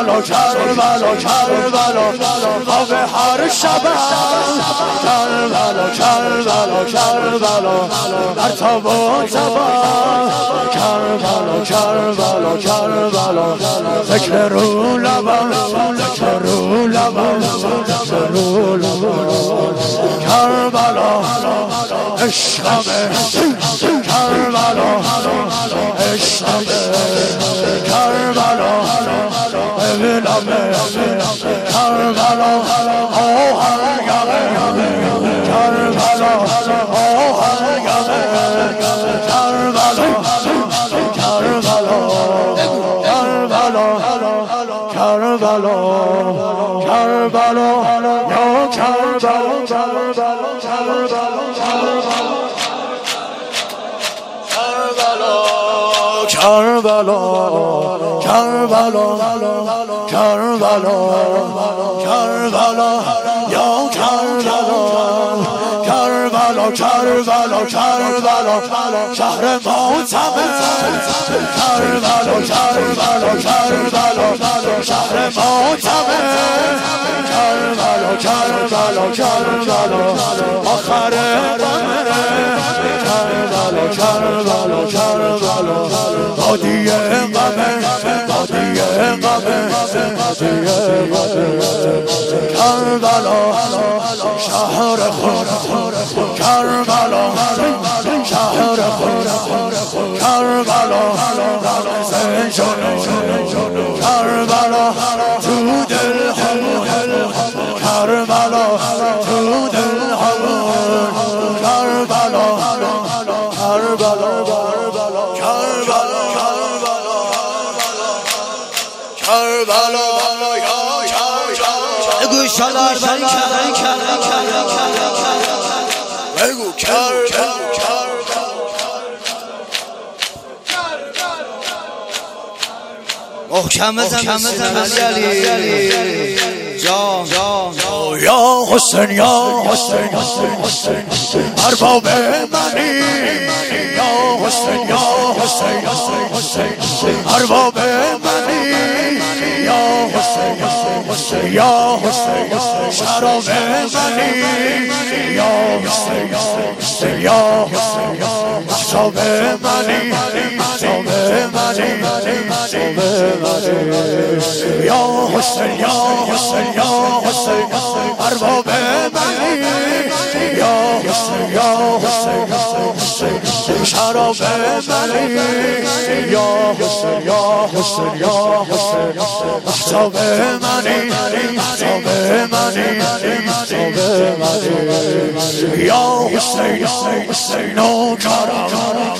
کربلا کربلا کربلا خواب هر شب کربلا کربلا کربلا در تاب و تبا کربلا کربلا کربلا ذکر رو لبم ذکر رو لبم ذکر رو لبم کربلا عشقمه کربلا عشقمه کربلا ببینمه کربلا آهنگمه کربلا آهنگمه کربلا کربلا کربلا کربلا کربلا یا کربلا کربلا کربلا کربلا کربلا کربلا یا کربلا کربلا کربلا کربلا شهر معتمد کربلا کربلا کربلا شهر معتمد کربلا کربلا کربلا آخر کربلا کربلا کربلا بادیه غمه بادیه غمه بادیه غمه کربلا شهر خود کربلا شهر خود کربلا زنجانو کربلا تو دل همون کربلا تو دل همون کربلا کربلا کربلا کربلا یا گوشالار بگو کربلا محکم بزن علی جان یا حسین یا حسین ارباب منی یا حسین یا حسین ارباب منی یا حسین یا حسین شراب منی یا حسین یا حسین شراب منی شراب منی یا حسین یا حسین یا حسین ارباب منی یا حسین یا حسین شراب منی یا حسین یا حسین یا حسین شراب منی شراب منی شراب منی یا حسین حسین و کرم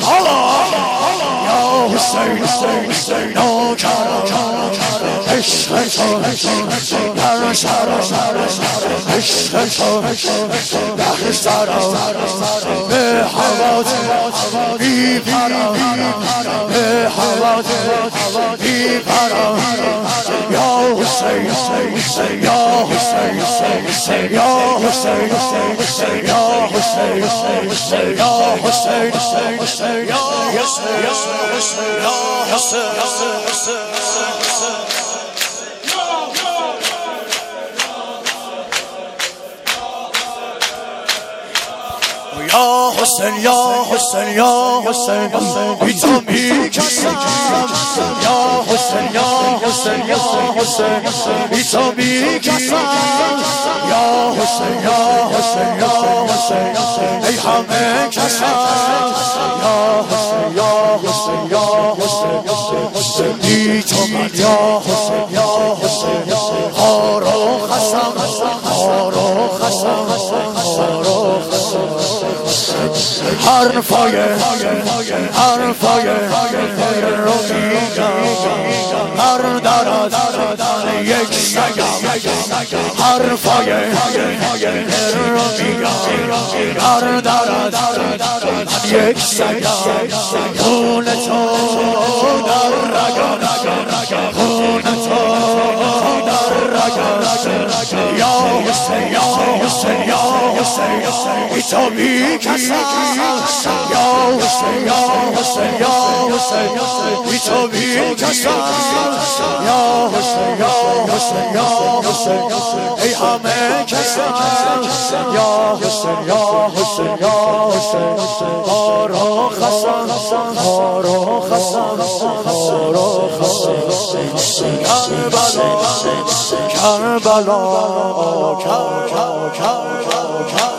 یا حسین حسین و کرم عشق در سرم عشق در سرم به هوات میپرم به هوات میپرم یا حسین یا حسین یا حسین یا حسین یا حسین یا حسین یا حسین یا حسین یا حسین بی تو میکشم یا حسین یا حسین یا حسین بی تو میکشم یا حسین یا حسین یا حسین ای همه کشم یا حسین یا حسین یا حسین بی تو یا حسین یا حسین خارو خسم خارو خسم خارو خسم حرفای رو میگم هر درد یک سگم حرفای رو میگم هر درد یک سگم خون تو در رگم خون تو در رگم یا حسین یا حسین یا حسین بی تو میکشم یا حسین یا حسین یا حسین بی تو میکشم یا حسین یا حسین یا حسین ای همه کسان یا حسین یا حسین یا حسین هارو خسان هارو خسان هارو خسان کربلا کربلا کربلا